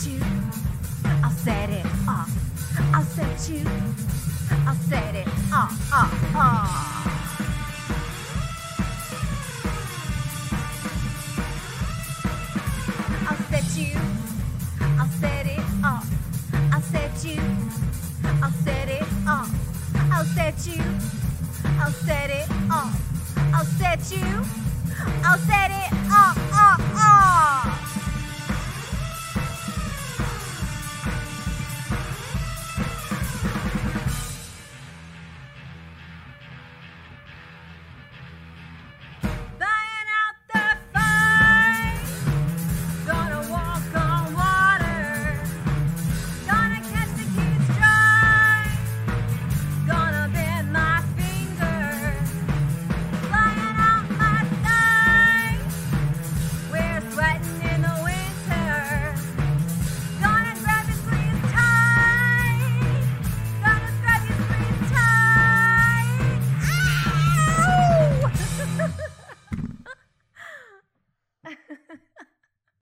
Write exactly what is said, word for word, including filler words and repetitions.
you. I'll set it off. I'll set you. I'll set it off, off, off. I'll set you. I'll set it off. I'll set you. I'll set it off. I'll set you. I'll set it off. I'll set you. I'll set it off, off, off.